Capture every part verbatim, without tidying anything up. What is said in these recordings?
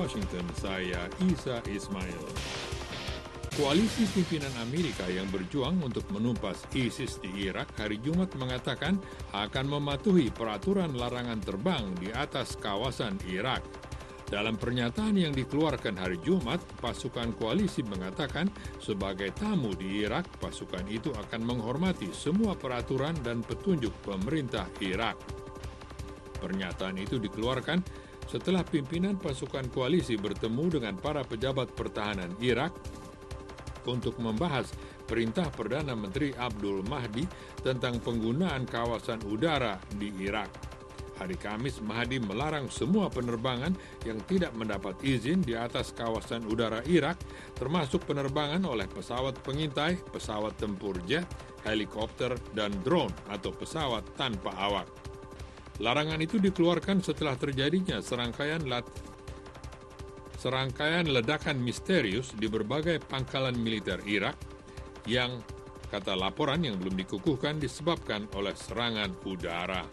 Washington, saya Isa Ismail. Koalisi pimpinan Amerika yang berjuang untuk menumpas ISIS di Irak hari Jumat mengatakan akan mematuhi peraturan larangan terbang di atas kawasan Irak. Dalam pernyataan yang dikeluarkan hari Jumat, pasukan koalisi mengatakan sebagai tamu di Irak, pasukan itu akan menghormati semua peraturan dan petunjuk pemerintah Irak. Pernyataan itu dikeluarkan setelah pimpinan pasukan koalisi bertemu dengan para pejabat pertahanan Irak untuk membahas perintah Perdana Menteri Abdul Mahdi tentang penggunaan kawasan udara di Irak. Hari Kamis, Mahdi melarang semua penerbangan yang tidak mendapat izin di atas kawasan udara Irak, termasuk penerbangan oleh pesawat pengintai, pesawat tempur jet, helikopter, dan drone atau pesawat tanpa awak. Larangan itu dikeluarkan setelah terjadinya serangkaian lat serangkaian ledakan misterius di berbagai pangkalan militer Irak yang, kata laporan yang belum dikukuhkan, disebabkan oleh serangan udara.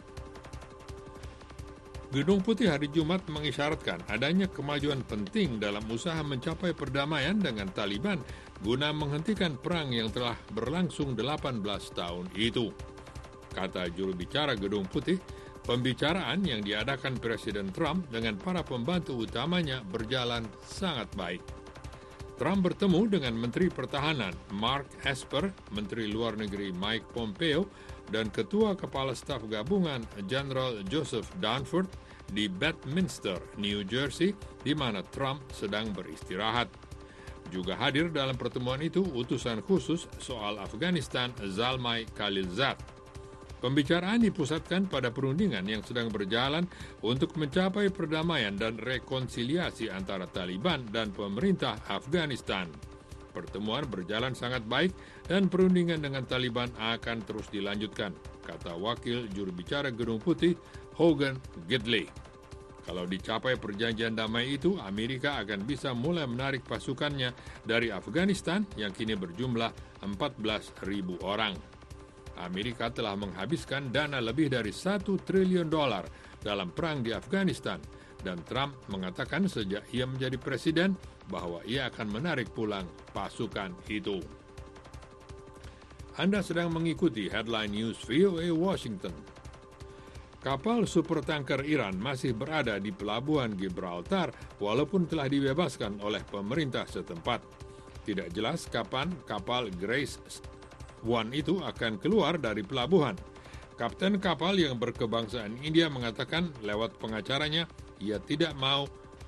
Gedung Putih hari Jumat mengisyaratkan adanya kemajuan penting dalam usaha mencapai perdamaian dengan Taliban guna menghentikan perang yang telah berlangsung delapan belas tahun itu. Kata juru bicara Gedung Putih, pembicaraan yang diadakan Presiden Trump dengan para pembantu utamanya berjalan sangat baik. Trump bertemu dengan Menteri Pertahanan Mark Esper, Menteri Luar Negeri Mike Pompeo, dan Ketua Kepala Staf Gabungan Jenderal Joseph Dunford di Bedminster, New Jersey, di mana Trump sedang beristirahat. Juga hadir dalam pertemuan itu utusan khusus soal Afghanistan Zalmay Khalilzad. Pembicaraan dipusatkan pada perundingan yang sedang berjalan untuk mencapai perdamaian dan rekonsiliasi antara Taliban dan pemerintah Afghanistan. Pertemuan berjalan sangat baik dan perundingan dengan Taliban akan terus dilanjutkan, kata wakil juru bicara Gedung Putih Hogan Gidley. Kalau dicapai perjanjian damai itu, Amerika akan bisa mulai menarik pasukannya dari Afghanistan yang kini berjumlah empat belas ribu orang. Amerika telah menghabiskan dana lebih dari satu triliun dolar dalam perang di Afghanistan, dan Trump mengatakan sejak ia menjadi presiden bahwa ia akan menarik pulang pasukan itu. Anda sedang mengikuti Headline News V O A Washington. Kapal supertanker Iran masih berada di pelabuhan Gibraltar walaupun telah dibebaskan oleh pemerintah setempat. Tidak jelas kapan kapal Grace One itu akan keluar dari pelabuhan. Kapten kapal yang berkebangsaan India mengatakan lewat pengacaranya ia tidak mau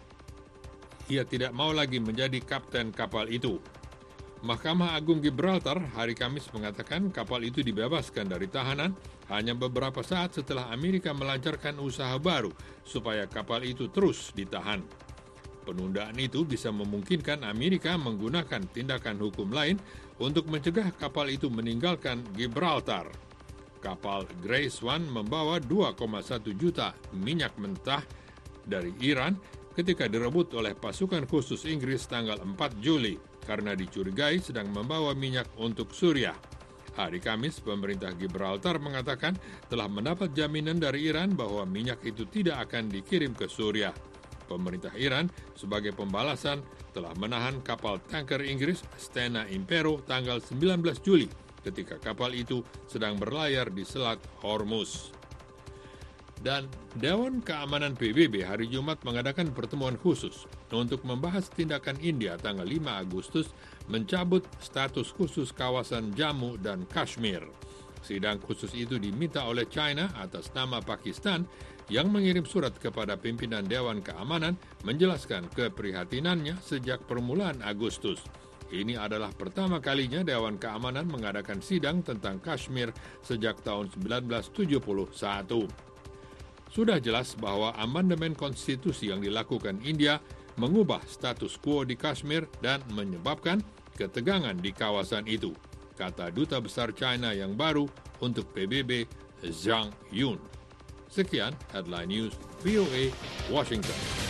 ia tidak mau lagi menjadi kapten kapal itu. Mahkamah Agung Gibraltar hari Kamis mengatakan kapal itu dibebaskan dari tahanan hanya beberapa saat setelah Amerika melancarkan usaha baru supaya kapal itu terus ditahan. Penundaan itu bisa memungkinkan Amerika menggunakan tindakan hukum lain untuk mencegah kapal itu meninggalkan Gibraltar. Kapal Grace One membawa dua koma satu juta minyak mentah dari Iran ketika direbut oleh pasukan khusus Inggris tanggal empat Juli karena dicurigai sedang membawa minyak untuk Suriah. Hari Kamis, pemerintah Gibraltar mengatakan telah mendapat jaminan dari Iran bahwa minyak itu tidak akan dikirim ke Suriah. Pemerintah Iran sebagai pembalasan telah menahan kapal tanker Inggris Stena Impero tanggal sembilan belas Juli ketika kapal itu sedang berlayar di Selat Hormuz. Dan Dewan Keamanan P B B hari Jumat mengadakan pertemuan khusus untuk membahas tindakan India tanggal lima Agustus mencabut status khusus kawasan Jammu dan Kashmir. Sidang khusus itu diminta oleh China atas nama Pakistan yang mengirim surat kepada pimpinan Dewan Keamanan menjelaskan keprihatinannya sejak permulaan Agustus. Ini adalah pertama kalinya Dewan Keamanan mengadakan sidang tentang Kashmir sejak tahun seribu sembilan ratus tujuh puluh satu. Sudah jelas bahwa amandemen konstitusi yang dilakukan India mengubah status quo di Kashmir dan menyebabkan ketegangan di kawasan itu, kata Duta Besar China yang baru untuk P B B, Zhang Yun. Sekian Headline News V O A Washington.